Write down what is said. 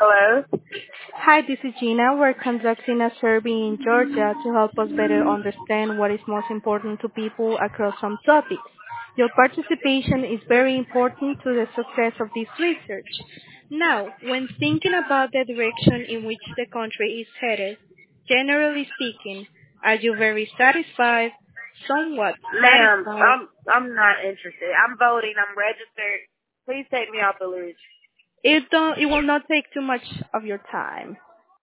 Hello? Hi, this is Gina. We're conducting a survey in Georgia to help us better understand what is most important to people across some topics. Your participation is very important to the success of this research. Now, when thinking about the direction in which the country is headed, generally speaking, are you very satisfied, somewhat Ma'am, satisfied? I'm not interested. I'm voting. I'm registered. Please take me off the list. It will not take too much of your time.